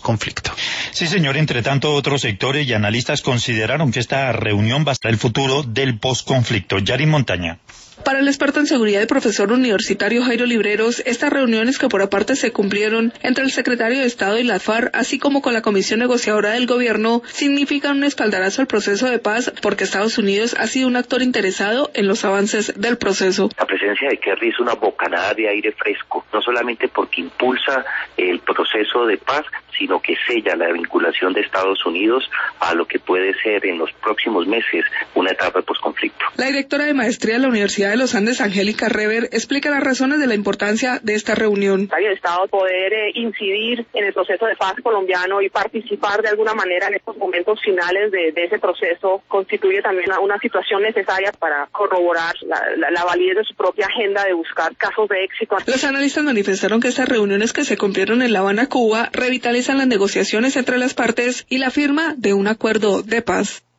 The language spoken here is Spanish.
conflicto. Sí, señor. Entre tanto, otros sectores y analistas consideraron que esta reunión va a ser el futuro del posconflicto. Yarin Montaña. Para el experto en seguridad y profesor universitario Jairo Libreros, estas reuniones que por aparte se cumplieron entre el secretario de Estado y la FARC, así como con la comisión negociadora del gobierno, significan un espaldarazo al proceso de paz porque Estados Unidos ha sido un actor interesado en los avances del proceso. La presencia de Kerry es una bocanada de aire fresco, no solamente porque impulsa el proceso de paz, sino que sella la vinculación de Estados Unidos a lo que puede ser en los próximos meses una etapa de posconflicto. La directora de maestría de la Universidad de los Andes, Angélica Rever, explica las razones de la importancia de esta reunión. El Estado poder incidir en el proceso de paz colombiano y participar de alguna manera en estos momentos finales de ese proceso constituye también una situación necesaria para corroborar la validez de su propia agenda de buscar casos de éxito. Los analistas manifestaron que estas reuniones que se cumplieron en La Habana, Cuba, revitalizan las negociaciones entre las partes y la firma de un acuerdo de paz.